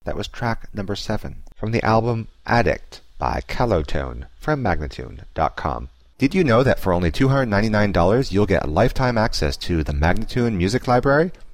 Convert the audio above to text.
That was track number 7 from the album Addict by Calotone from Magnatune.com. Did you know that for only $299 you'll get lifetime access to the Magnatune music library?